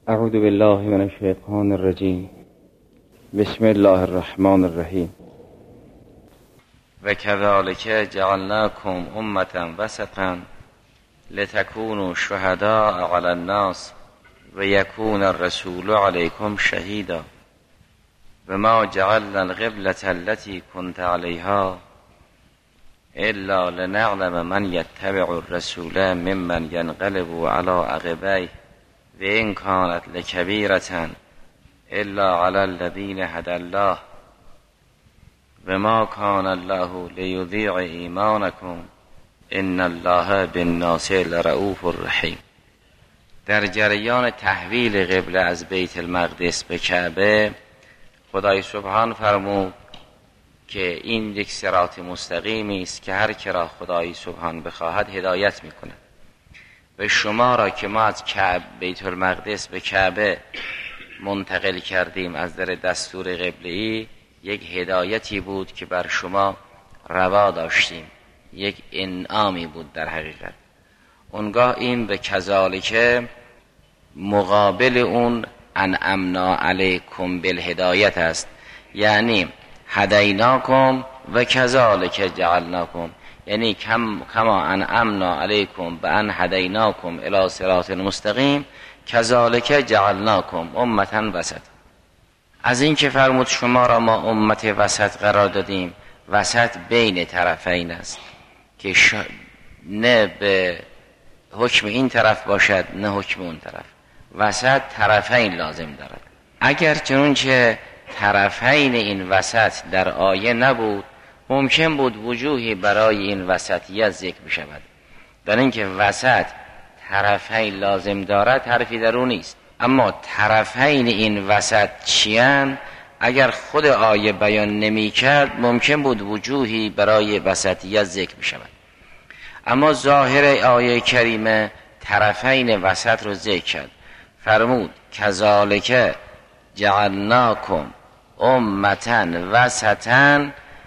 اعوذ بالله من الشیطان الرجیم. بسم الله الرحمن الرحیم. و کذالک جعلناکم امة وسطا لتکونوا شهداء علی الناس و یکون الرسول علیکم شهیدا و ما جعلنا القبلة التي كنت عليها الا لنعلم من يتبع الرسول ممن ينقلب على عقبيه و این کانت لکبیرة الا علی الذین هدی الله و ما کان الله لیضیع ایمانکم ان الله بالناس لرؤوف رحیم. در جریان تحویل قبله از بیت المقدس به کعبه، خدای سبحان فرمود که این یک صراط مستقیمی است که هر که را خدای سبحان بخواهد هدایت میکند. و شما را که ما از بیت المقدس به کعبه منتقل کردیم از در دستور قبله‌ای، یک هدایتی بود که بر شما روا داشتیم، یک انعامی بود در حقیقت. اونگاه این به کذالک مقابل اون انعمنا علیکم بالهدایت است، یعنی هدیناکم و کذالک جعلناکم، یعنی کما انعمنا علیکم بان هدیناکم الی صراط مستقیم کذالک جعلناکم امة وسط. از این که فرمود شما را ما امت وسط قرار دادیم، وسط بین طرفین است که نه به حکم این طرف باشد نه حکم اون طرف، وسط طرفین لازم دارد. اگر چنانچه طرفین این وسط در آیه نبود، ممکن بود وجوهی برای این وسطیت ذکر بشود. در اینکه وسط طرفین لازم دارد حرفی در اون نیست، اما طرفین این وسط چیان اگر خود آیه بیان نمی کرد ممکن بود وجوهی برای وسطیت ذکر بشود. اما ظاهر آیه کریمه طرفین وسط رو ذکر کرد، فرمود کذالک جعلناکم امة وسطا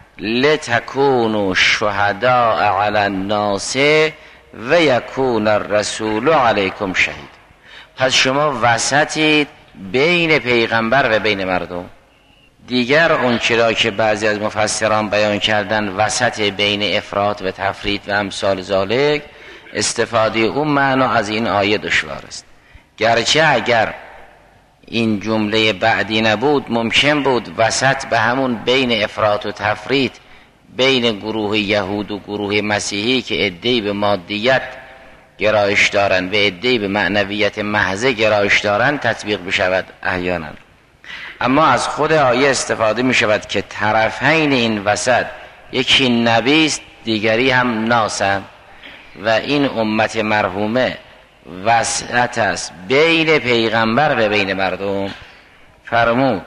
لتکونوا شهداء علی الناس و یکون الرسول علیکم شهید. پس شما وسطید بین پیغمبر و بین مردم. دیگر اون چرا که بعضی از مفسران بیان کردن وسط بین افراط و تفرید و امثال ذالک، استفاده اون معنا از این آیه دشوار است. گرچه اگر این جمله بعدی نبود ممکن بود وسط به همون بین افراط و تفرید بین گروه یهود و گروه مسیحی که عده‌ای به مادیت گرایش دارند و عده‌ای به معنویت محض گرایش دارند تطبیق بشود احیانا. اما از خود آیه استفاده می شود که طرفین این وسط یکی نبی است دیگری هم ناسند و این امت مرحومه وسط است بین پیغمبر و بین مردم. فرمود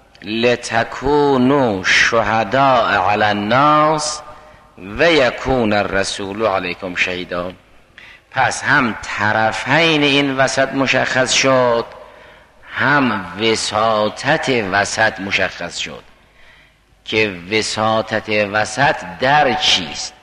لتکونوا شهداء علی الناس و یکون الرسول علیکم شهیدا. پس هم طرفین این وسط مشخص شد، هم وساطت وسط مشخص شد که وساطت وسط در چیست؟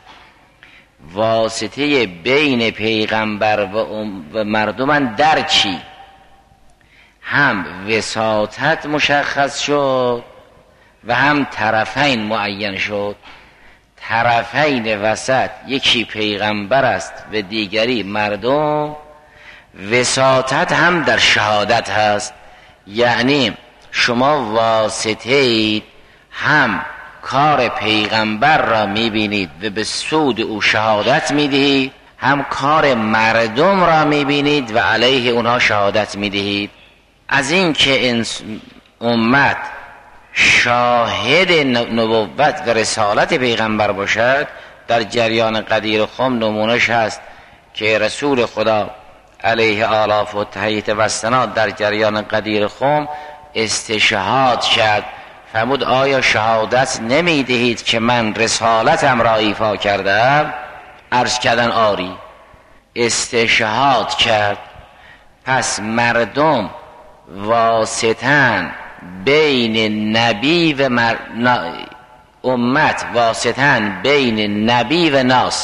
واسطه بین پیغمبر و مردمان در چی؟ هم وساطت مشخص شد و هم طرفین معین شد. طرفین وسط یکی پیغمبر است و دیگری مردم. وساطت هم در شهادت هست، یعنی شما واسطه اید، هم کار پیغمبر را میبینید و به سود او شهادت میدهید، هم کار مردم را میبینید و علیه اونها شهادت میدهید. از این که امت شاهد نبوت و رسالت پیغمبر باشد، در جریان قدیر خم نمونش هست که رسول خدا علیه آلاف و تحییت و استناد در جریان قدیر خم استشهاد کرد. فرمود آیا شهادت نمی دهید که من رسالتم را ایفا کردم؟ عرض کردن آری. استشهاد کرد. پس مردم واسطن بین نبی و امت واسطن بین نبی و ناس،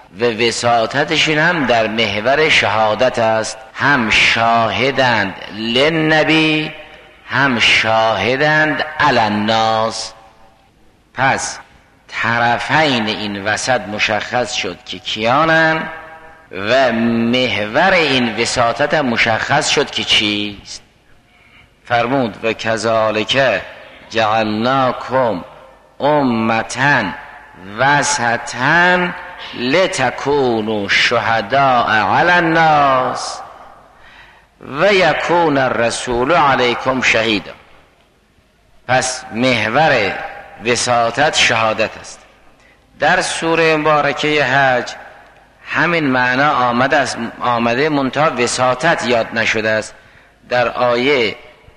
و وساطتشون هم در محور شهادت است. هم شاهدند للنبی هم شاهدند علی الناس. پس طرفین این وسط مشخص شد که کیانن و محور این وساطت هم مشخص شد که چیست. فرمود و کذالک جعلناکم امة وسطا لتکونوا شهداء علی الناس و یکون الرسول علیکم شهیدا. پس محور وساطت شهادت است. در سوره مبارکه حج همین معنا آمده منتها وساطت یاد نشده است. در آیه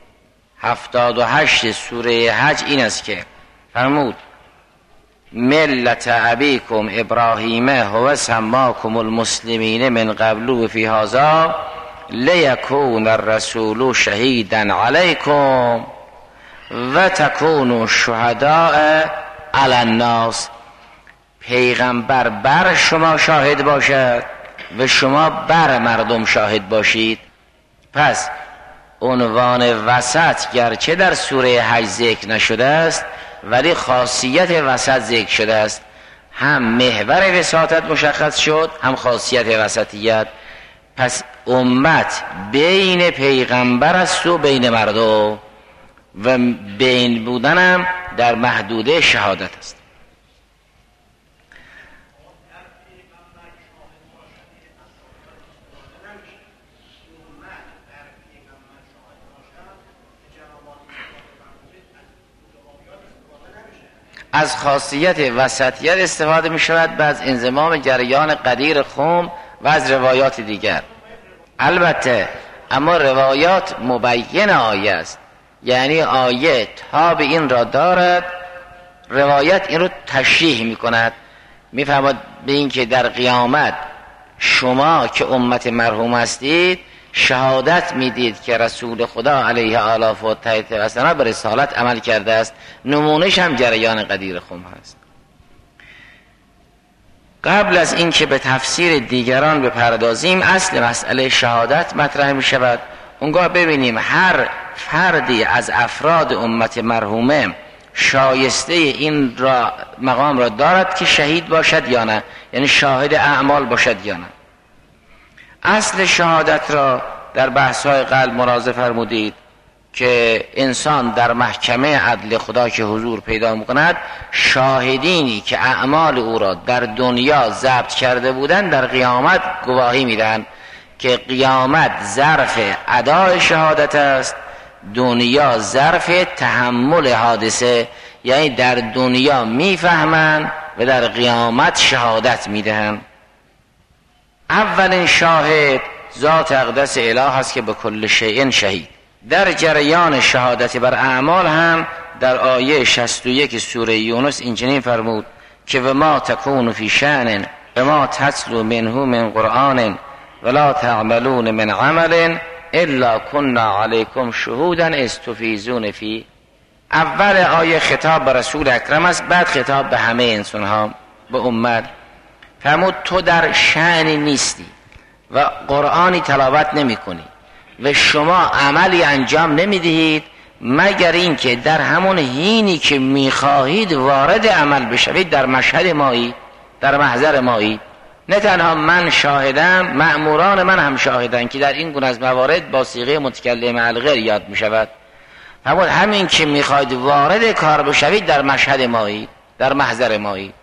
78 سوره حج این است که فرمود ملت ابیکم ابراهیم هو سماکم المسلمین من قبل و فی هذا لیکون الرسول شهیدا علیکم و تکونوا شهداء علی الناس. پیغمبر بر شما شاهد باشد و شما بر مردم شاهد باشید. پس عنوان وسط گرچه در سوره حج ذکر نشده است ولی خاصیت وسط ذکر شده است. هم محور وساطت مشخص شد هم خاصیت وسطیت. پس امت بین پیغمبر است و بین مردم و بین بودنم در محدوده شهادت است. از خاصیت وسطیت استفاده می شود بعد از انضمام جریان قدیر خم و از روایات دیگر. البته اما روایات مبین آیه است، یعنی آیه تاب این را دارد، روایت این رو تشریح می کند. می فهمد به این که در قیامت شما که امت مرحوم هستید شهادت میدید که رسول خدا علیه آلاف و تایید و سنا به رسالت عمل کرده است. نمونش هم جریان قدیر خم هست. قبل از این که به تفسیر دیگران بپردازیم اصل مسئله شهادت مطرح می شود. اونگاه ببینیم هر فردی از افراد امت مرحومه شایسته این را مقام را دارد که شهید باشد یا نه، یعنی شاهد اعمال باشد یا نه. اصل شهادت را در بحث‌های قلب ملاحظه فرمودید که انسان در محکمه عدل خدا که حضور پیدا می‌کند شاهدینی که اعمال او را در دنیا ضبط کرده بودند در قیامت گواهی میدهند که قیامت ظرف ادای شهادت است، دنیا ظرف تحمل حادثه، یعنی در دنیا میفهمند و در قیامت شهادت میدهند. اولین شاهد ذات اقدس اله است که به کل شیء شهید. در جریان شهادت بر اعمال هم در آیه 61 سوره یونس اینچنین فرمود که و ما تکون فی شأن و ما تتلو منه من قرآن ولا تعملون من عمل الا كنا علیکم شهودا اذ تفیضون فیه. اول آیه خطاب به رسول اکرم است، بعد خطاب به همه انسان ها، به امت. فرمود تو در شأنی نیستی و قرآنی تلاوت نمی کنی و شما عملی انجام نمیدهید مگر این که در همون حینی که میخواهید وارد عمل بشوید در مشهد مایی، در محضر مایی. نه تنها من شاهدم، مأموران من هم شاهدن که در این گونه از موارد با صیغه متکلم الغیر یاد میشود. فرمود همین که میخواهید وارد کار بشوید در مشهد مایی، در محضر مایی.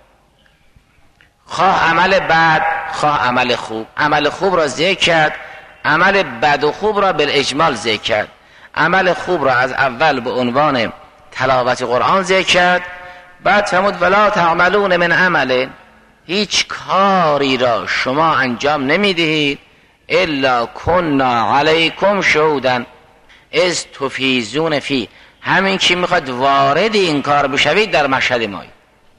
خواه عمل بد خواه عمل خوب، عمل خوب را ذکر کرد، عمل بد و خوب را بالاجمال ذکر کرد. عمل خوب را از اول به عنوان تلاوت قرآن ذکر کرد، بعد فرمود ولا تعملون من عمل، هیچ کاری را شما انجام نمیدهید الا کنا علیکم شهودا اذ تفیضون فیه، همین که میخواد وارد این کار بشوید در مشهد مایی.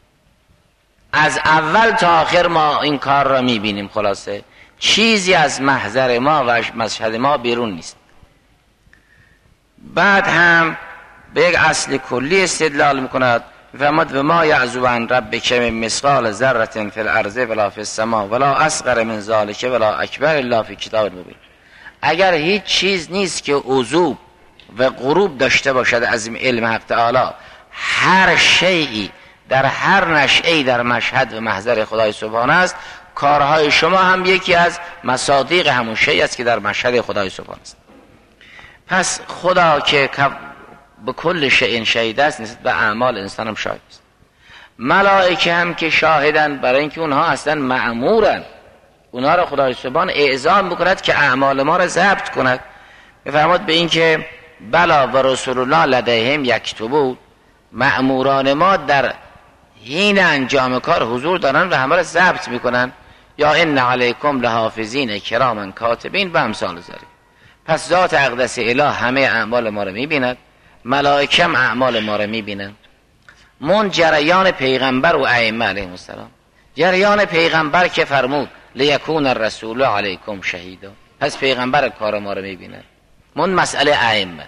از اول تا آخر ما این کار را میبینیم. خلاصه چیزی از محضر ما و مشهد ما بیرون نیست. بعد هم به یک اصل کلی استدلال میکند. فرمود و ما یعزو عن ربک من مثقال ذره فی الارض ولا فی السماء ولا اصغر من ذلک ولا اکبر الا فی کتاب مبین. اگر هیچ چیز نیست که عضو و غروب داشته باشد از علم حق تعالی، هر شیئی در هر نشئی در مشهد و محضر خدای سبحانه است. کارهای شما هم یکی از مصادیق همون شیء است که در مشهد خدای سبحانه است. پس خدا که به کل شیء شهید است، نسبت به اعمال انسان هم شاهد است. ملائکه هم که شاهدن، برای اینکه اونها اصلا مأمورن، اونها را خدای سبحان اعزام بکند که اعمال ما را ضبط کند. میفرماد به این که بلا و رسول الله لدیهم یکتبون، مأموران ما در حین انجام کار حضور دارن و همه را ضبط میکنن. یا ان علیکم لحافظین کراما کاتبین و امثال ذلک. پس ذات اقدس اله همه اعمال ما را میبیند، ملائکه هم اعمال ما را میبینن. من جریان پیغمبر و ائمه علیهم السلام، جریان پیغمبر که فرمود لیکون الرسول علیکم شهیدا، پس پیغمبر کار ما رو میبینه. من مسئله ائمه،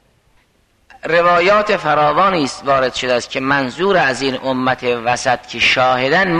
روایات فراوانی است وارد شده است که منظور از این امت وسط که شاهدن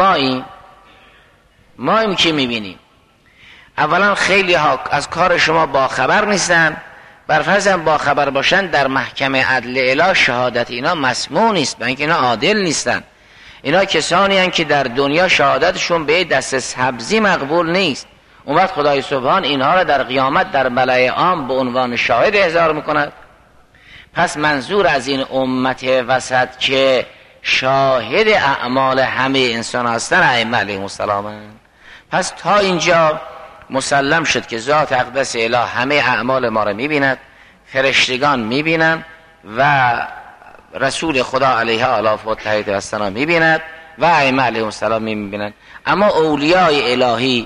ماییم که میبینیم. اولا خیلی ها از کار شما باخبر نیستن، برفرض هم باخبر باشن در محکمه عدل اله شهادت اینا مسموع نیست، برای اینکه اینا عادل نیستن. اینا کسانی هستند که در دنیا شهادتشون به دست سبزی مقبول نیست. اون وقت خدای سبحان اینها را در قیامت در ملأ عام به عنوان شاهد احضار میکند. پس منظور از این امت وسط که شاهد اعمال همه انسان هستن ائمه علیهم السلام. پس تا اینجا مسلم شد که ذات اقدس اله همه اعمال ما را میبیند، فرشتگان میبینند و رسول خدا علیه آلاف و تحیید و السلام میبیند و ائمه علیهم السلام میبینند. اما اولیای الهی،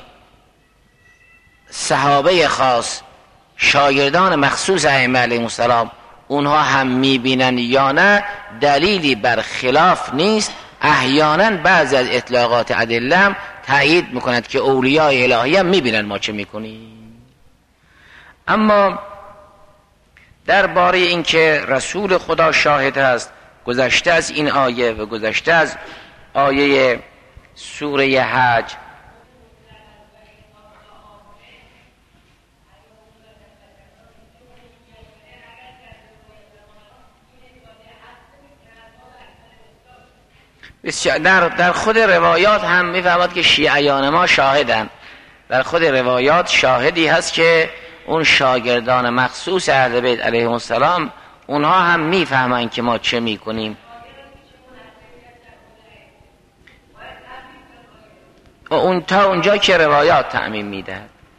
صحابه خاص، شاگردان مخصوص ائمه علیهم السلام، اونها هم میبینند یا نه دلیلی بر خلاف نیست. احیانا بعضی از اطلاقات ادله هم تأیید میکند که اولیای الهی هم میبینن ما چه میکنیم. اما درباره این که رسول خدا شاهد است، گذشته از این آیه و گذشته از آیه سوره حج، در خود روایات هم میفهمد که شیعیان ما شاهدن. در خود روایات شاهدی هست که اون شاگردان مخصوص اهل بیت علیهم السلام اونها هم میفهمن که ما چه میکنیم. و اون تا اونجا که روایات تعمیم میده.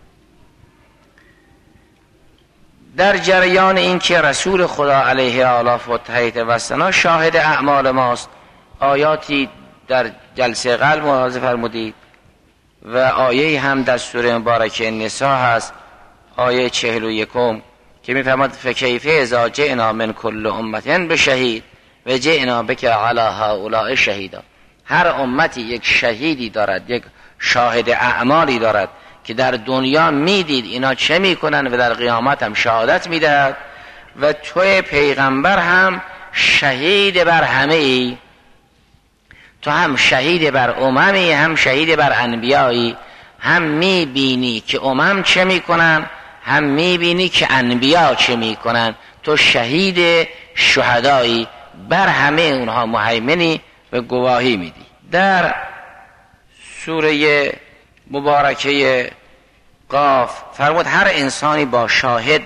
در جریان این که رسول خدا علیه آلاف و تحیید و سنا شاهد اعمال ماست، آیاتی در جلسه قلب ملاحظه فرمودید و آیه هم در سوره مبارکه نساء هست، آیه 41 که میفرماد فکیف اذا جئنا من کل امت بشهید و جئنا بک علی هؤلاء شهیدا. هر امتی یک شهیدی دارد، یک شاهد اعمالی دارد که در دنیا میدید اینا چه میکنن و در قیامت هم شهادت میدهد. و توی پیغمبر هم شهید بر همه ای، تو هم شهید بر اممی، هم شهید بر انبیایی، هم میبینی که امم چه میکنن، هم میبینی که انبیا چه میکنن. تو شهید شهدایی، بر همه اونها مهیمنی و گواهی میدی. در سوره مبارکه قاف فرمود هر انسانی با شاهد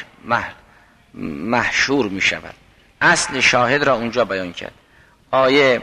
محشور میشود. اصل شاهد را اونجا بیان کرد. آیه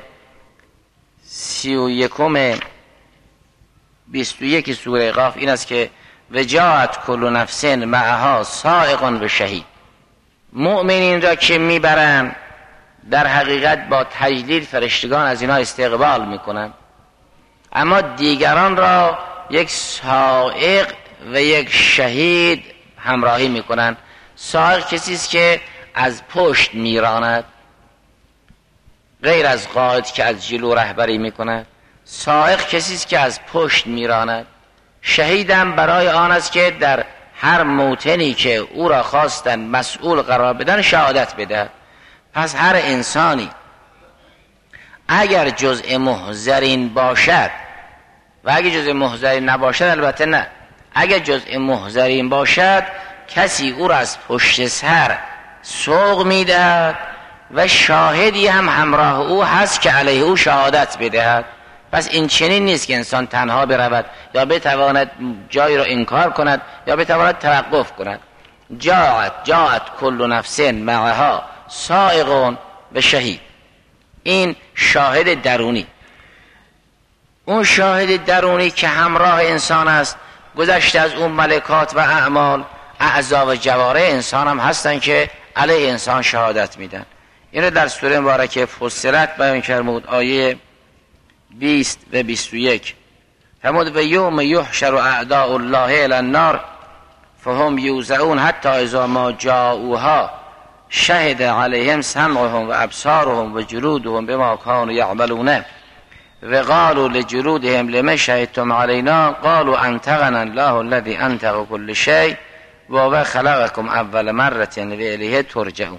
21 سوره قاف این است که وجاءت کل نفس معها سائق و شهید. مؤمنین را که میبرن در حقیقت با تجلیل فرشتگان از اینا استقبال میکنن، اما دیگران را یک سائق و یک شهید همراهی میکنن. سائق کسی است که از پشت میراند، غیر از قائد که از جلو رهبری میکند. سائق کسی است که از پشت میراند. شهیدم برای آن است که در هر موطنی که او را خواستن مسئول قرار بدن شهادت بده. پس هر انسانی اگر جزء محضرین باشد و اگر جزء محضرین نباشد البته نه، اگر جزء محضرین باشد کسی او را از پشت سر سوق میدهد و شاهدی هم همراه او هست که علیه او شهادت بدهد. پس این چنین نیست که انسان تنها برود یا بتواند جایی را انکار کند یا بتواند توقف کند. جاءت کل نفس معها سائق و شهید. این شاهد درونی، اون شاهد درونی که همراه انسان است، گذشته از اون ملکات و اعمال، اعضا و جوارح انسان هم هستن که علیه انسان شهادت میدن. این رو در سوره مبارکه فصلت بیان فرمود، آیه 20 و 21 فرمود: و یوم یحشر اعداء الله الی النار فهم یوزعون حتی اذا ما جاءوها شهد علیهم سمعهم و ابصارهم و جلودهم بما كانوا یعملون و قالوا لجلودهم لما شهدتم علینا قالوا انطقنا الله الذي انطق كل شيء و خلقكم اول مرة و الیه ترجعون.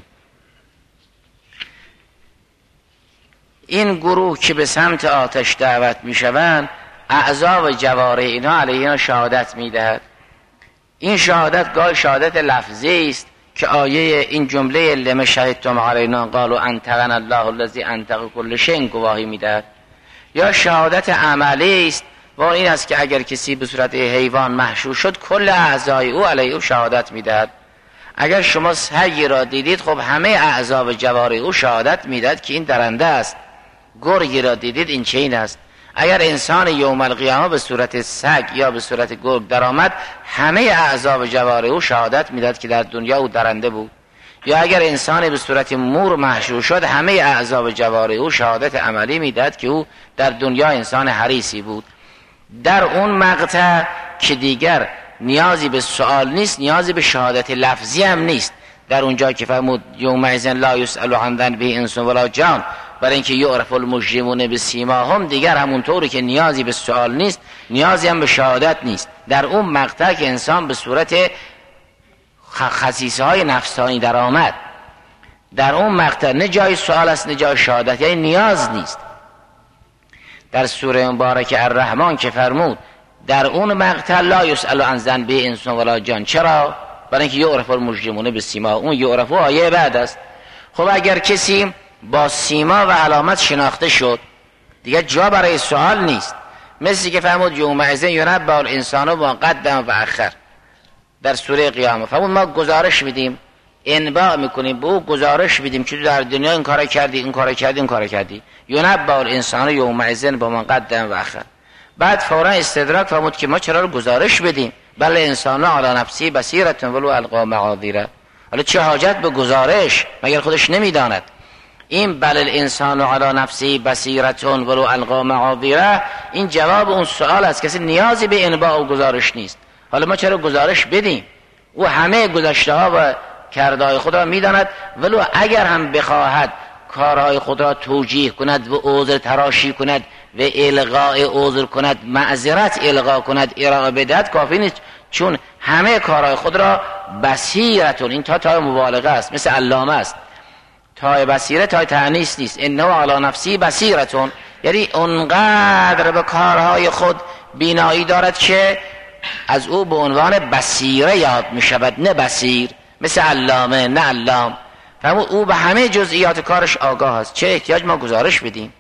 این گروه که به سمت آتش دعوت می شوند، اعضا و جوارح اینا علیه اینا شهادت می دهد. این شهادت گاه شهادت لفظی است که آیه این جمله لما شهدتم علینا قالوا انطقنا الله الذی انطق کل شیء گواهی می دهد، یا شهادت عملی است و این است که اگر کسی به صورت حیوان محشور شد کل اعضای او علیه او شهادت می دهد. اگر شما سگی را دیدید خب همه اعضا و جوارح او شهادت می دهد که این درنده است. گرگی را دیدید این چین است. اگر انسان یوم القیامه به صورت سگ یا به صورت گرگ درآمد همه اعضا و جوارح او شهادت میداد که در دنیا او درنده بود. یا اگر انسان به صورت مور محشور شد همه اعضا و جوارح او شهادت عملی میداد که او در دنیا انسان حریصی بود. در اون مقطع که دیگر نیازی به سوال نیست، نیازی به شهادت لفظی هم نیست. در اونجا که فرمود یومئذ لا یسأل عن ذنبه انس ولا جان، برای اینکه یعرف المجرمون بسیماهم، دیگر همونطوری که نیازی به سوال نیست نیازی هم به شهادت نیست. در اون مقطع که انسان به صورت خصیصه های نفسانی در آمد، در اون مقطع نه جای سوال است نه جای شهادت، یعنی نیاز نیست. در سوره مبارکه الرحمن که فرمود در اون مقطع لا یسأل عن ذنبه انس ولا جان، چرا؟ برای اینکه یعرف المجرمون بسیماهم، اون یعرف آیه بعد است. خب اگر کسی با سیما و علامت شناخته شد دیگه جا برای سوال نیست. مثل که فرمود یومئذ ینبأ الانسان ما قدم و اخر در سوره قیامت، فرمود ما گزارش میدیم، انباء میکنیم، به او گزارش میدیم که تو در دنیا این کارا کردی، این کارا کردی، این کارا کردی. ینبأ الانسان یومئذ بما قدم و اخر. بعد فورا استدراک فرمود که ما چرا رو گزارش بدیم؟ بل انسان علی نفسی بصیرة ولو القی معاذیره. حالا چه حاجت به گزارش مگر خودش نمیداند؟ این بل الانسان علی نفسی بصیرة ولو القی معاذیره، این جواب اون سوال است. کسی نیازی به انباء و گزارش نیست. حالا ما چرا گزارش بدیم؟ او همه گذشته ها و کردهای خود را میداند، ولو اگر هم بخواهد کارهای خود را توجیه کند و عذر تراشی کند و الغاء عذر کند، معذرت الغا کند، ارائه بدهد، کافی نیست، چون همه کارهای خود را بصیرتون، این تا مبالغه است، مثل علامه است. تای بصیره تای تأنیث نیست. انه علی نفسی بصیرتون، یعنی اونقدر به کارهای خود بینایی دارد که از او به عنوان بصیره یاد می شود، نه بصیر، مثل علامه نه علام. فرمود او به همه جزئیات کارش آگاه است. چه احتیاج ما گزارش بدیم؟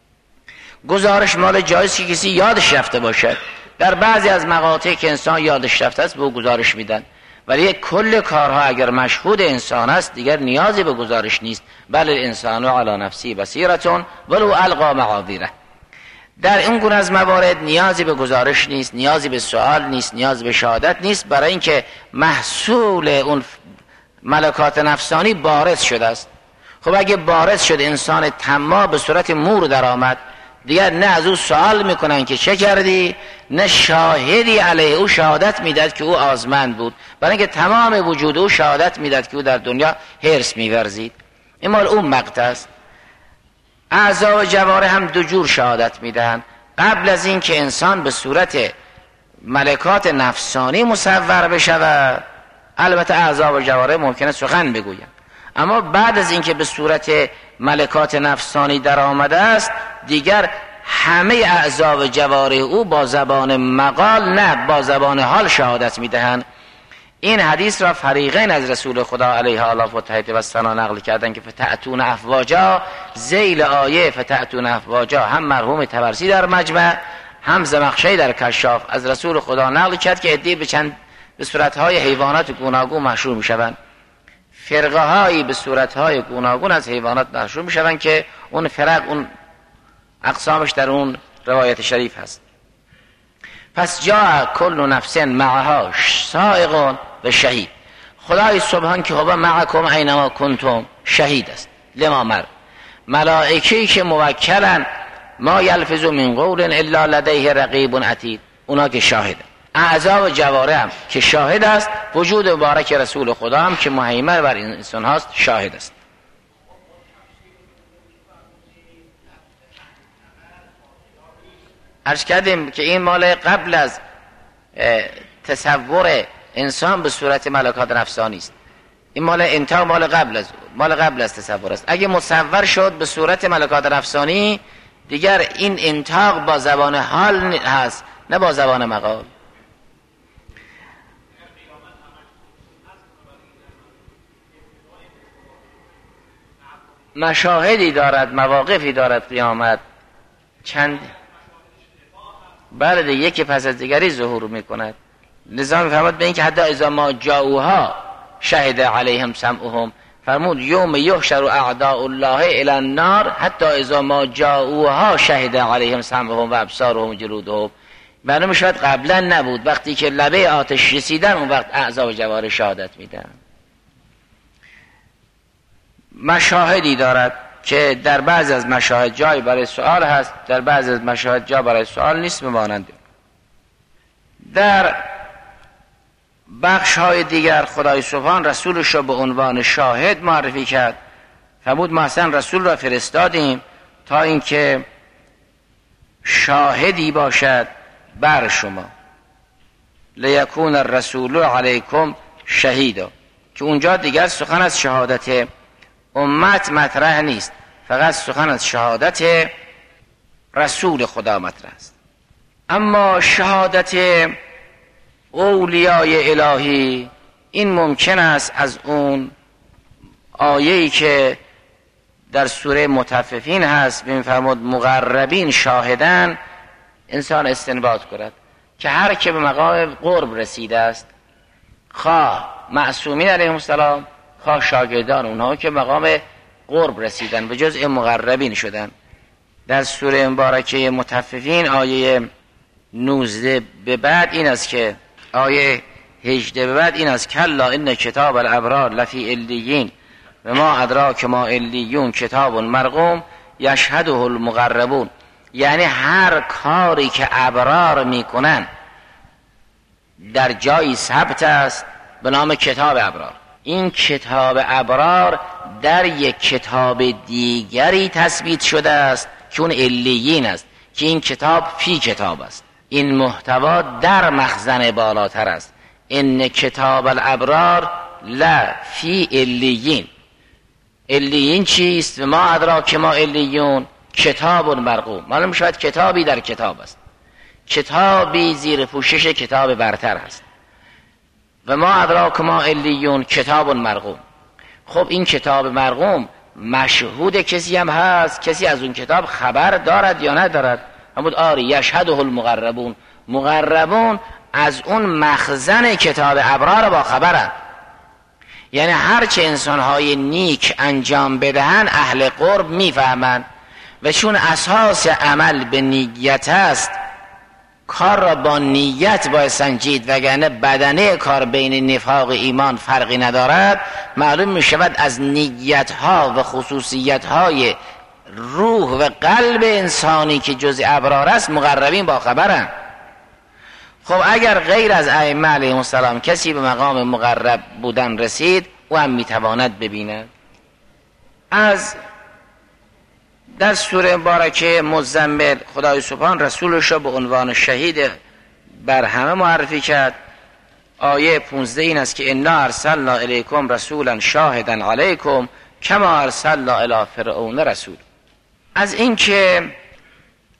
گزارش مال جایزی که کسی یادش رفته باشد. در بعضی از مقاطع که انسان یادش رفته است به او گزارش میدن، ولی کل کارها اگر مشهود انسان است دیگر نیازی به گزارش نیست. بل الانسان علی نفسی بصیرة ولو القی معاذیره. در این گونه از موارد نیازی به گزارش نیست، نیازی به سوال نیست، نیازی به شهادت نیست، برای اینکه محصول اون ملکات نفسانی بارز شده است. خب اگه بارز شد انسان طماع به صورت مور در آمد، دیگر نه از او سوال میکنن که چه کردی، نه شاهدی علیه او شهادت میداد که او آزمند بود، برای اینکه تمام وجود او شهادت میداد که او در دنیا حرص میورزید. این مال اون مقطع است. اعضا و جوارح هم دو جور شهادت میدهند. قبل از این که انسان به صورت ملکات نفسانی مصور بشود، البته اعضا و جوارح ممکنه سخن بگویند، اما بعد از این که به صورت ملکات نفسانی در آمده است دیگر همه اعضا و جوارح او با زبان مقال نه با زبان حال شهادت میدهند. این حدیث را فریقین از رسول خدا علیه آله و تحیت و ثنا نقل کردن که فتأتون افواجا، ذیل آیه فتأتون افواجا هم مرحوم طبرسی در مجمع هم زمخشری در کشاف از رسول خدا نقل کرد که عده‌ای به صورتهای حیوانات گوناگون محشور میشوند، فرقه هایی به صورتهای گوناگون از حیوانات محشور میشوند که اون فرق اون اقسامش در اون روایت شریف هست. پس جا کل نفس معها سائق و شهید. خدای سبحان که هو معکم اینما کنتم شهید است لما مر. ملائکه‌ای که موکلن ما یلفظ من قول الا لدیه رقیب عتید، اونا که شاهدن. اعضا و جوارح هم که شاهد است، وجود مبارک رسول خدا هم که مهیمن بر این انسان هاست شاهد است. عرض کردیم که این مال قبل از تصور انسان به صورت ملکات نفسانی است. این مال انتها مال قبل از تصور است. اگه مصور شد به صورت ملکات نفسانی دیگر این انتاق با زبان حال هست نه با زبان مقال. مشاهدی دارد، مواقفی دارد قیامت چند بله یکی پس از دیگری ظهور میکند. نظام فرمود به این که حتی اذا ما جاؤها شهد علیهم سمعهم، فرمود یوم یحشر اعداء الله الی النار حتی اذا ما جاؤها شهد علیهم سمعهم و ابصارهم و جلودهم. معلوم شد قبلا نبود، وقتی که لبه آتش رسیدن اون وقت اعضا و جوارح شهادت میدن. مشاهدی دارد که در بعض از مشاهد جای برای سوال هست، در بعض از مشاهد جا برای سوال نیست. بمانند در بخش های دیگر خدای سبحان رسولش را به عنوان شاهد معرفی کرد. فرمود ما اصلا رسول را فرستادیم تا اینکه شاهدی باشد بر شما، لیکون الرسول علیکم شهیدا، که اونجا دیگر سخن از شهادت امت مطرح نیست، فقط سخن از شهادت رسول خدا مطرح است. اما شهادت اولیای الهی این ممکن است از اون آیه‌ای که در سوره مطففین هست می‌فرماد مقربین شاهدن انسان استنباط کند که هر که به مقام قرب رسیده است، خواه معصومین علیهم السلام خواه شاگردان اونها که مقام قرب رسیدن به جزء مقربین شدن. در سوره مبارکه مطففین آیه 19 به بعد این است که آیه 18 به بعد این است کلا ان کتاب الابرار لفی علیین و ما ادراک ما علیون کتاب مرقوم یشهده المقربون. یعنی هر کاری که ابرار میکنن در جایی ثبت است به نام کتاب ابرار. این کتاب ابرار در یک کتاب دیگری تثبیت شده است که اون علیین است، که این کتاب فی کتاب است. این محتوا در مخزن بالاتر است. ان کتاب الابرار لا فی علیین. علیین چیست؟ و ما ادراک ما علیون کتاب مرقوم. معلوم شاید کتابی در کتاب است، کتابی زیر پوشش کتاب برتر است. و ما ادراک ما علیون کتاب مرقوم. خب این کتاب مرقوم مشهود کسی هم هست؟ کسی از اون کتاب خبر دارد یا ندارد؟ همون آری یشهده المقربون. مقربون از اون مخزن کتاب ابرار با خبرند. یعنی هرچه انسانهای نیک انجام بدهن اهل قرب میفهمند و چون اساس عمل به نیت است کار را با نیت باید سنجید، وگرنه بدنه کار بین نفاق و ایمان فرقی ندارد. معلوم می شود از نیت ها و خصوصیت های روح و قلب انسانی که جزء ابرار است مقربین با خبرند. خب اگر غیر از ائمه علیهم السلام کسی به مقام مقرب بودن رسید او هم میتواند ببیند. از در سوره مبارکه مزمل خدای سبحان رسولش را به عنوان شهید بر همه معرفی کرد. آیه 15 این است که انا ارسلنا الیکم رسولا شاهدا علیکم کما ارسلنا الی فرعون رسول. از اینکه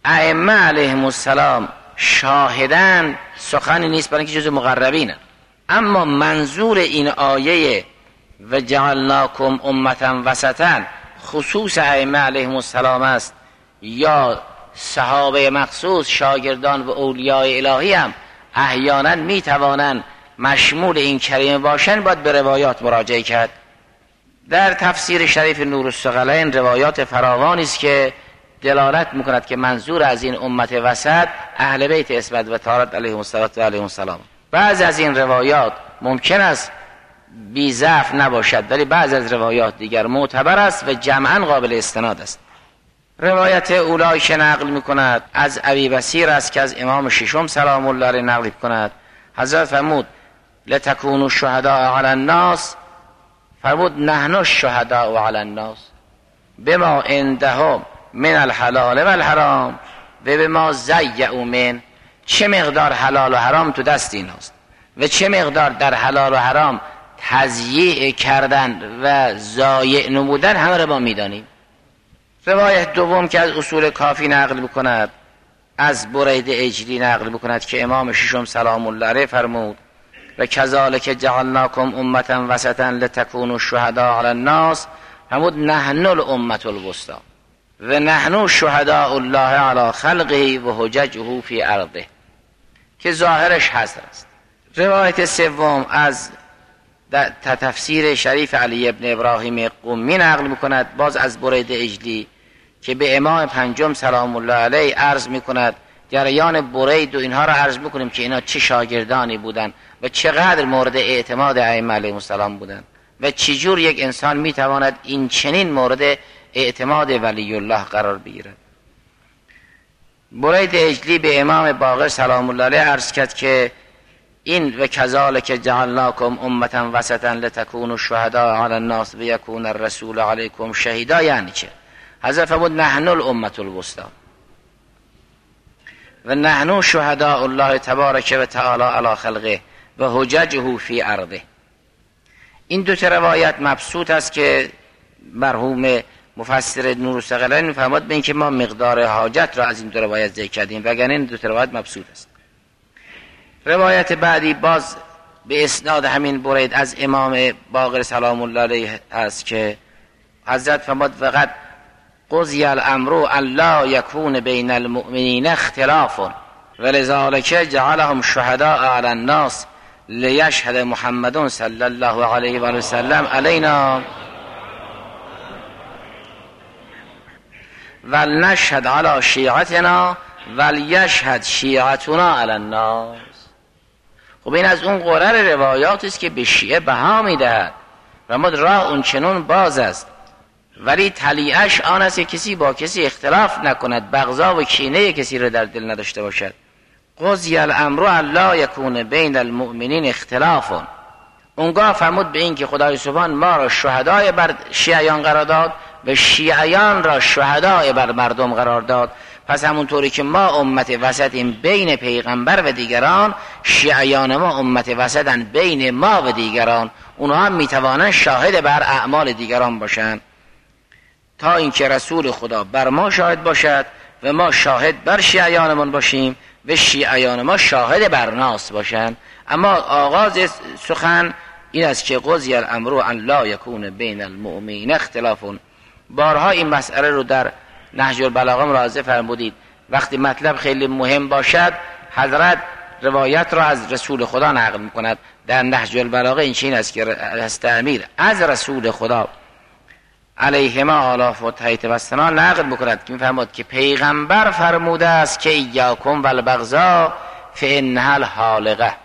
ائمه علیهم السلام شاهدن سخنی نیست، برای اینکه جز مقربینن. اما منظور این آیه و جعلناکم امتا وسطا خصوص ائمه علیهم السلام است یا صحابه مخصوص شاگردان و اولیاء الهی هم احیانا میتوانند مشمول این کلمه باشند؟ باید به روایات مراجعه کرد. در تفسیر شریف نور الثقلین روایات فراوانی است که دلالت میکند که منظور از این امت وسط اهل بیت عصمت و طهارت علیهم السلام. بعض از این روایات ممکن است بی ضعف نباشد، ولی بعض از روایات دیگر معتبر است و جمعا قابل استناد است. روایت اولای که نقل میکند از ابی بصیر است که از امام ششم سلام الله علیه نقل کند. حضرت فرمود لتکونوا شهداء علی الناس، فرمود نحن الشهداء علی الناس بما عندهم من الحلال و الحرام و بما ضیعوا من. چه مقدار حلال و حرام تو دست ایناست و چه مقدار در حلال و حرام تضییع کردن و ضایع نمودن همه رو ما میدانیم. روایت دوم که از اصول کافی نقل بکند از برید اجلی نقل بکند که امام ششم سلام الله علیه فرمود و کذالک جعلناکم امتا وسطا لتکونوا شهداء علی الناس، فرمود نحن الامة الوسطی و نحن شهداء الله علی خلقه و حججه فی ارضه، که ظاهرش حصر است. روایت سوم از تفسیر شریف علی ابن ابراهیم قمی نقل میکند باز از برید اجلی که به امام پنجم سلام الله علیه عرض میکند جریان برید و اینها را عرض میکنیم که اینا چه شاگردانی بودن و چقدر مورد اعتماد ائمه علیهم السلام بودن و چجور یک انسان میتواند این چنین مورد اعتماد ولی الله قرار بگیرد. برید اجلی به امام باقر سلام الله علیه عرض کرد که این و کذالک جعلناکم امتا وسطا لتکونوا شهداء علی الناس و یکون الرسول علیکم شهیدا یعنی چه؟ حضرت فرمود نحن الامة الوسطی و نحن شهداء الله تبارک و تعالی علی خلقه و حججه فی ارضه. این دو تا روایت مبسوط است که مرحوم مفسر نور الثقلین می‌فرماد به اینکه ما مقدار حاجت را از این دو روایت ذکر کردیم، وگرنه این دو تا روایت مبسوط است. روایت بعدی باز به اسناد همین برید از امام باقر سلام الله علیه است که حضرت فرمود فقط قضی الامر الا یکون بین المؤمنین اختلاف ولذلک جعلهم شهداء علی الناس لیشهد محمد صلی الله علیه و سلم علینا ولنشهد علی شیعتنا ولیشهد شیعتنا علی الناس. خب این از اون قرر روایات است که به شیعه بها میدهد و ما راه اون چنون باز است، ولی تلیعش آن است که کسی با کسی اختلاف نکند، بغضا و کینه کسی را در دل نداشته باشد. قضی الامر الا یکون بین المؤمنین اختلاف. اونگاه فرمود به این که خدای سبحان ما را شهدای بر شیعیان قرار داد و شیعیان را شهدای بر مردم قرار داد. پس همونطوری که ما امت وسطیم بین پیغمبر و دیگران، شیعیان ما امت وسطن بین ما و دیگران، اونها هم میتوانند شاهد بر اعمال دیگران باشند تا اینکه رسول خدا بر ما شاهد باشد و ما شاهد بر شیعیانمون باشیم و شیعیان ما شاهد بر ناس باشند. اما آغاز سخن این است که قضی الامر ان لا یکون بین المؤمنین اختلاف. بارها این مسئله رو در نهج البلاغه ملاحظه فرمودید. وقتی مطلب خیلی مهم باشد حضرت روایت را از رسول خدا نقل میکند. در نهج البلاغه این چین است که هست امیر از رسول خدا علیهما آلاف و تحیط و ثنا نقل بکند که میفرماد که پیغمبر فرموده است که ایاکم والبغضا فانها الحالقه.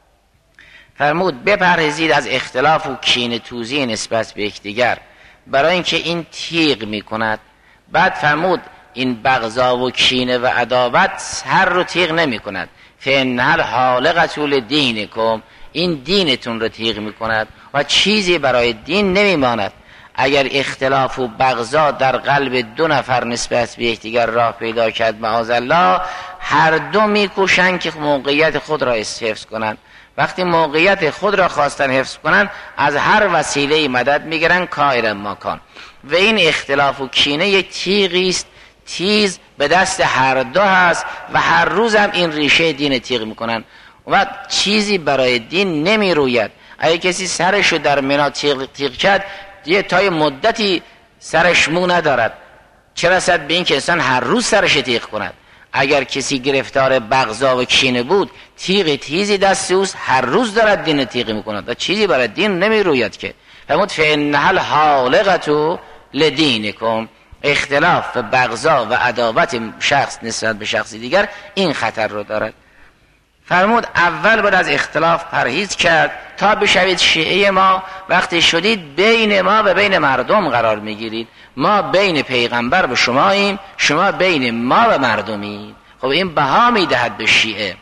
فرمود بپرهیزید از اختلاف و کینه توزی نسبت به یکدیگر، برای اینکه این تیغ میکند. بعد فرمود این بغضا و کینه و عداوت سر رو تیغ نمی کند. فانها الحالقه لدینکم، این دینتون رو تیغ می کند و چیزی برای دین نمی ماند. اگر اختلاف و بغضا در قلب دو نفر نسبت به یکدیگر راه پیدا کرد معاذالله، هر دو میکوشند که موقعیت خود را حفظ کنند. وقتی موقعیت خود را خواستن حفظ کنند از هر وسیله مدد میگیرن کائن ماکان. و این اختلاف و کینه یک تیغی است تیز به دست هر دو هست و هر روز هم این ریشه دین تیغ میکنن و چیزی برای دین نمی روید. اگه کسی سرشو در منا تیغ کرد دیگه تا مدتی سرش مو ندارد، چه رسد به این که انسان هر روز سرش تیغ کند. اگر کسی گرفتار بغضا و کینه بود، تیغ تیزی دست اوست، هر روز دارد دین تیغ میکند و چیزی برای دین نمی روید که. فرمود فإنها الحالقة لدینکم، اختلاف و بغضا و عداوت شخص نسبت به شخص دیگر این خطر رو دارد. فرمود اول باید از اختلاف پرهیز کرد تا بشوید شیعه ما. وقتی شدید بین ما و بین مردم قرار میگیرید، ما بین پیغمبر و شماییم، شما بین ما و مردمید. خب این بها میدهد به شیعه.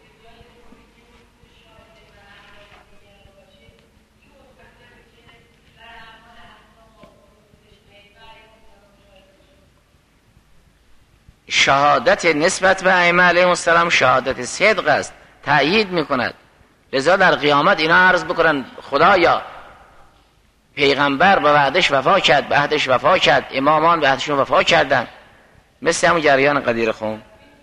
شهادت نسبت به ائمه علیهم السلام شهادت صدق است، تأیید میکند. لذا در قیامت اینا عرض بکنن خدایا پیغمبر به وعدش وفا کرد، به عهدش وفا کرد، امامان به عهدشون وفا کردن، مثل همون جریان قدیر خون.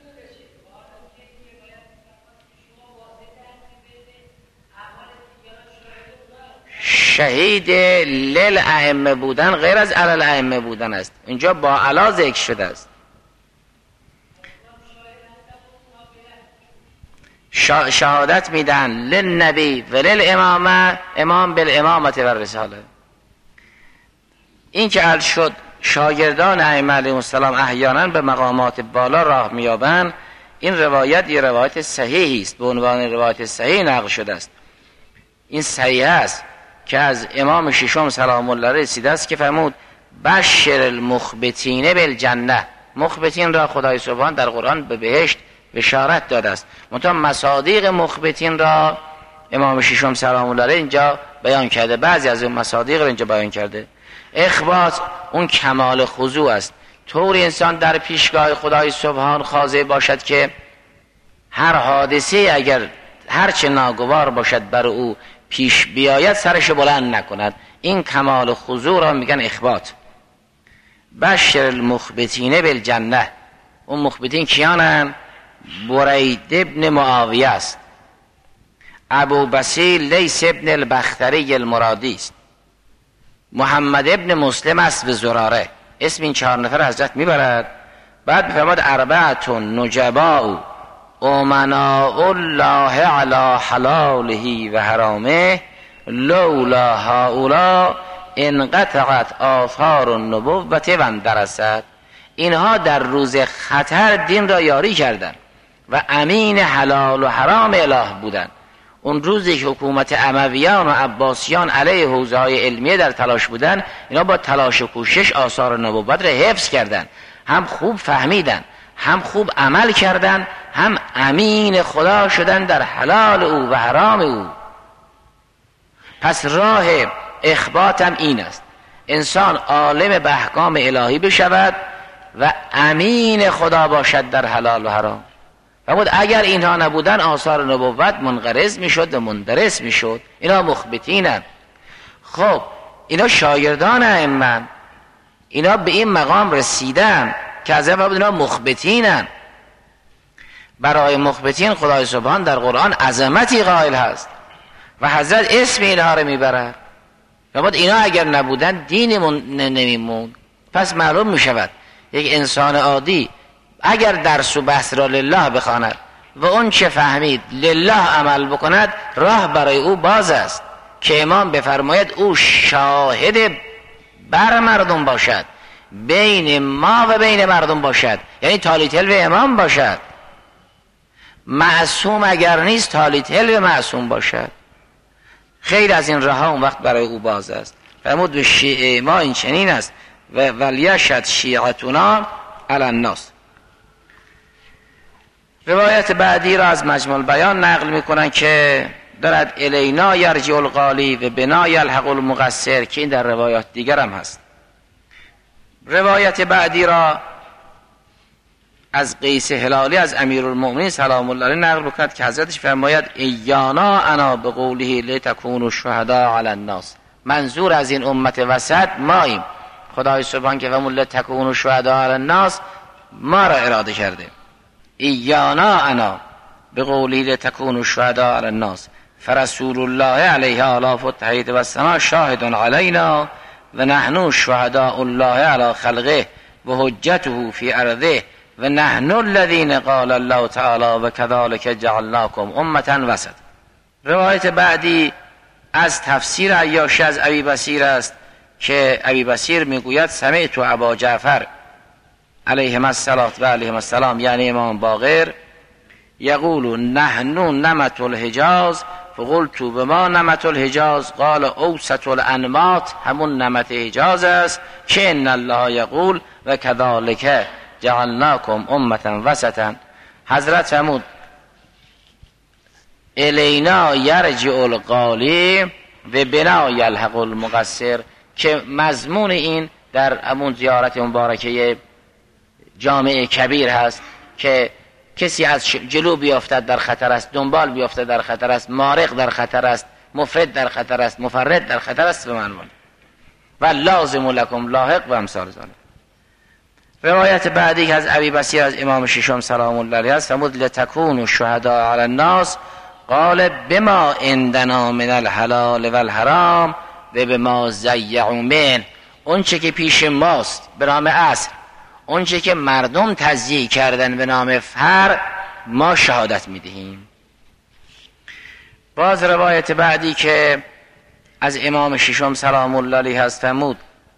شهید للائمه بودن غیر از علی الائمه بودن است، اینجا با علا ذکر شده است. شهادت میدن للنبی و للامامه، امام بالامامت و رساله. این که عرض شد شاگردان ائمه علیهم السلام احیانا به مقامات بالا راه میابند، این روایت یه روایت صحیحی است، به عنوان روایت صحیح نقل شده است. این صحیح است که از امام ششم سلام الله رسیده است که فرمود بشر المخبتین بالجنه. مخبتین را خدای سبحان در قرآن به بهشت بشارت داده است، منتها مصادیق مخبتین را امام ششم سلام الله اینجا بیان کرده، بعضی از این مصادیق را اینجا بیان کرده. اخبات اون کمال خضوع است، طور انسان در پیشگاه خدای سبحان خاضع باشد که هر حادثه اگر هرچه ناگوار باشد بر او پیش بیاید سرش بلند نکند. این کمال خضوع را میگن اخبات. بشر المخبتین بالجنه. اون مخبتین کیانن؟ برید ابن معاویه است، ابو بصیر لیث ابن البختری المرادی است، محمد ابن مسلم است و زراره. اسم این 4 نفر حضرت میبرد. بعد بفرماد اربعه نجباء امناء الله علی حلاله و حرامه لولا هؤلاء انقطعت آثار النبوة و اندرست. اینها در روز خطر دین را یاری کردند و امین حلال و حرام اله بودند. اون روزی که حکومت امویان و عباسیان علیه حوزه‌های علمیه در تلاش بودن، اینا با تلاش و کوشش آثار نبوت را حفظ کردند، هم خوب فهمیدن، هم خوب عمل کردند، هم امین خدا شدن در حلال او و حرام او. پس راه اخبات هم این است، انسان عالم به احکام الهی بشود و امین خدا باشد در حلال و حرام. فرمود اگر اینها نبودن آثار نبوت منقرض میشد و مندرس میشد. اینا مخبتینن. خب اینا شاگردان ائمه، اینا به این مقام رسیدن که از این اینا مخبتینن. برای مخبتین خدای سبحان در قرآن عظمتی قائل هست و حضرت اسم اینها رو میبرد. فرمود اینا اگر نبودن دینمون نمیموند. پس معلوم میشود یک انسان عادی اگر درس و بحث را لله بخواند و اون چه فهمید لله عمل بکند، راه برای او باز است که امام بفرماید او شاهد بر مردم باشد، بین ما و بین مردم باشد، یعنی تالیتل و امام باشد. معصوم اگر نیست تالیتل و معصوم باشد. خیر از این راه اون وقت برای او باز است. فرمود به شیعه ما این چنین است و ولیشهد شیعتنا علی الناس. روایت بعدی را از مجموع البیان نقل میکنن که دارد الینا یرجع الغالی و بنا یلحق المقصر، که این در روایات دیگر هم هست. روایت بعدی را از قیس هلالی از امیرالمؤمنین سلام الله علیه نقل بکند که حضرتش فرماید ایانا انا بقوله لتکونوا شهداء علی الناس. منظور از این امت وسط ماییم. خدای سبحان که فرمود لتکونوا شهداء علی الناس ما را اراده کرده. ایانا انا به قولی لتکونوا شهداء علی الناس فرسول الله علیه آلاف التحید و السماء شاهد علینا و نحن شهداء الله علی خلقه و حجته فی ارضه و نحن الذین قال الله تعالی و کذالک جعلناکم امة وسط. روایت بعدی از تفسیر عیاشی از ابی بصیر است که ابی بصیر میگوید سمعت ابا جعفر علیهم الصلاة و علیهم السلام یعنی امام باقر یقول نحن نمت الحجاز فقلت بما نمت الحجاز قال اوسط الانماط همون نمت حجاز است که ان الله یقول و کذالک جعلناکم امة وسطا. حضرت فرمود الینا یرجع القالی و بنا یلحق المقصر، که مضمون این در همون زیارت مبارکه جامع کبیر هست که کسی از جلو بیافتد در خطر است، دنبال بیافتد در خطر است، مارق در خطر است، مفرد در خطر است، مفرد در خطر است به معنون و لازم لکم لاحق و امثال ذلک. روایت بعدی که از ابی بصیر از امام ششم سلام الله علیه است فرمود لتکونوا شهداء علی الناس قال بما عندنا من الحلال و الحرام و بما ضیعوا من، اون چه که پیش ماست به نام اصل، اون چه که مردم تضییع کردن به نام فرع، ما شهادت میدهیم. باز روایت بعدی که از امام ششم سلام الله علیه است فرمود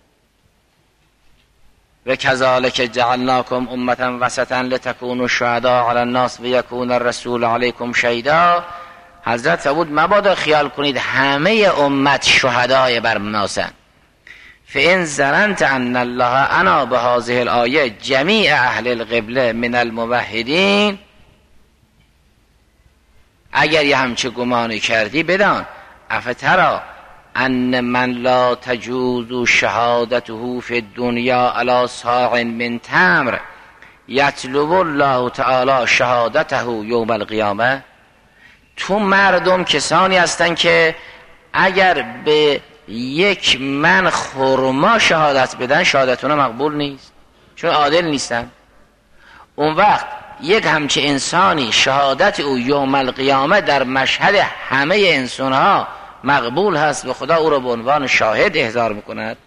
و کذالک جعلناکم امة وسطا لتکونوا شهداء علی الناس و یکون الرسول علیکم شهیدا. حضرت فرمود مبادا خیال کنید همه امت شهدای بر الناسند. فإن ظننت ان الله انا بهذه الآیه جمیع اهل القبله من الموحدین، اگر یه همچه گمانی کردی بدان افترا ان من لا تجوز شهادته فی الدنیا علی صاع من تمر یطلب الله تعالی شهادته یوم القیامه. تو مردم کسانی هستن که اگر به یک من خرما شهادت بدن شهادتون مقبول نیست، چون عادل نیستن. اون وقت یک همچه انسانی شهادت او یوم القیامه در مشهد همه انسانها مقبول هست و خدا او را به عنوان شاهد احضار میکند.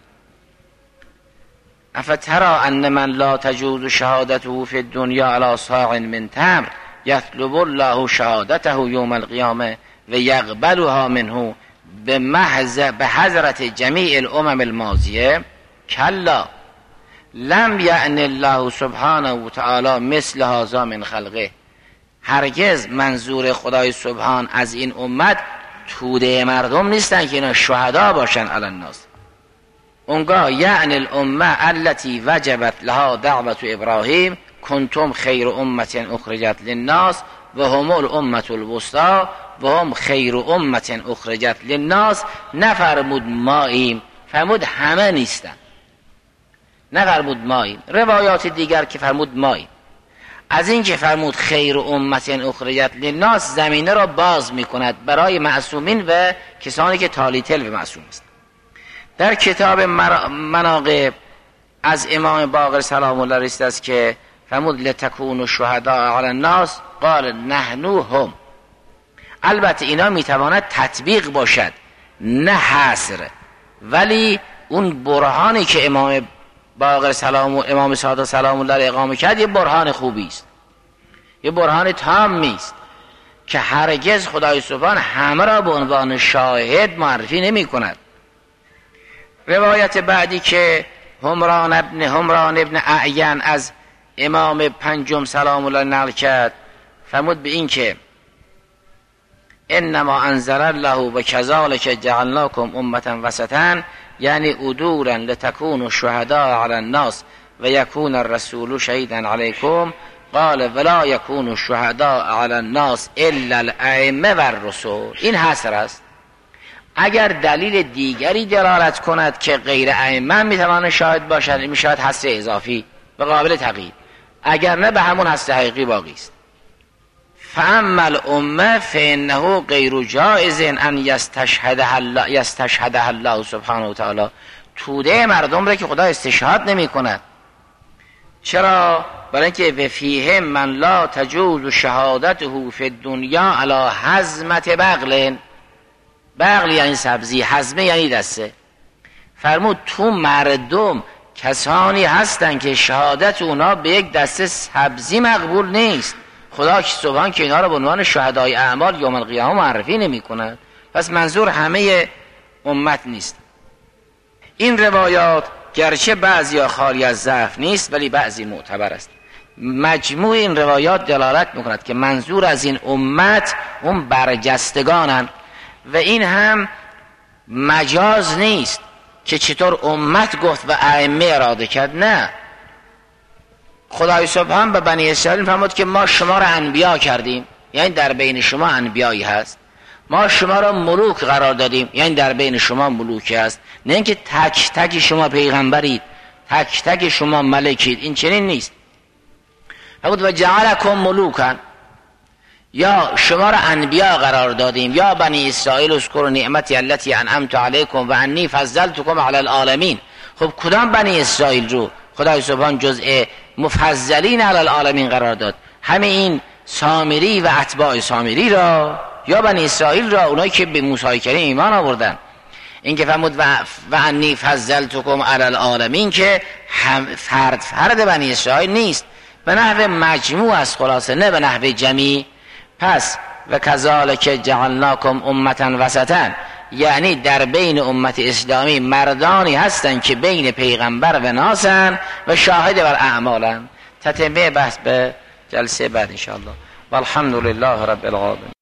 افترا ان من لا تجوز شهادته فی الدنیا علی صاع من تمر یطلب الله شهادته یوم القیامه و یقبلها منه به حضرت جمیع الامم الماضیه. کلا لم یعن الله سبحانه و تعالی مثل هذا من خلقه، هرگز منظور خدای سبحان از این امت توده مردم نیستن که اینا شهدا باشن علی الناس. اونگاه یعنی الامه التي وجبت لها دعوت ابراهیم کنتم خیر امة اخرجت للناس و هم الامة الوسطی و هم خیر امة اخرجت للناس. نفرمود ماییم، فرمود همه نیستن، نفرمود ماییم. روایات دیگر که فرمود ماییم، از این که فرمود خیر امة اخرجت للناس زمینه را باز میکند برای معصومین و کسانی که تالی تل به معصوم است. در کتاب مناقب از امام باقر سلام الله علیه است که فرمود لتکونوا شهداء علی الناس قال نحن هم. البته اینا میتواند تطبیق باشد نه حصر، ولی اون برهانی که امام باقر امام صادق سلام الله علیه اقامه کرد یه برهان خوبی است، یه برهان تامی است که هرگز خدای سبحان همه را به عنوان شاهد معرفی نمی کند. روایت بعدی که همران ابن اعین از امام پنجم سلام الله نقل کرد فرمود به این که انما انزل الله و کذالک جعلناکم امة وسطا یعنی عدولا لتکونوا شهداء علی الناس و یکون الرسول شهیدا علیکم قال ولا یکون شهداء علی الناس الا الائمه و الرسول. این حصر است. اگر دلیل دیگری دلالت کند که غیر ائمه میتواند شاهد باشد میشود حصر اضافی و قابل تغییر، اگر نه به همون حصر حقیقی باقی است. فاما الامه فانه غیر جائز ان یستشهدها الله سبحانه و تعالی. توده مردم را که خدا استشهاد نمی کند. چرا؟ برای اینکه فیهم من لا تجوز شهادته فی الدنیا علی حزمت بغل. بغل یعنی سبزی، حزمه یعنی دسته. فرمود تو مردم کسانی هستن که شهادت اونا به یک دسته سبزی مقبول نیست. خدا سبحان که اینا رو به عنوان شهدای اعمال یوم القیامه معرفی نمی کند. پس منظور همه امت نیست. این روایات گرچه بعضی خالی از ضعف نیست ولی بعضی معتبر است. مجموع این روایات دلالت میکند که منظور از این امت اون برجستگانن و این هم مجاز نیست که چطور امت گفت و ائمه اراده کرد. نه، خدای سبحان به بنی اسرائیل فرمود که ما شما را انبیا کردیم، یعنی در بین شما انبیایی هست. ما شما را ملوک قرار دادیم، یعنی در بین شما ملوکی هست. نه اینکه تک تک شما پیغمبرید، تک تک شما ملکید، این چنین نیست. فرمود و جعلکم ملوکا، یا شما را انبیا قرار دادیم. یا بنی اسرائیل اذکروا نعمتی التي انعمت علیکم و انی فضلتکم علی العالمین. خب کدام بنی اسرائیل رو خدای سبحان جزء مفضلین علی العالمین قرار داد؟ همه این سامری و اتباع سامری را یا بنی اسرائیل را، اونایی که به موسی کریم ایمان آوردن؟ این که فرمود و انی فضلتکم علی العالمین که فرد بنی اسرائیل نیست، به نحو مجموع از خلاصه، نه به نحو جمعی. پس و کذالک جعلناکم امة وسطا، یعنی در بین امت اسلامی مردانی هستند که بین پیغمبر و ناسن و شاهد بر اعمالن. تتمه بحث به جلسه بعد ان شاء الله. والحمد لله رب العالمین.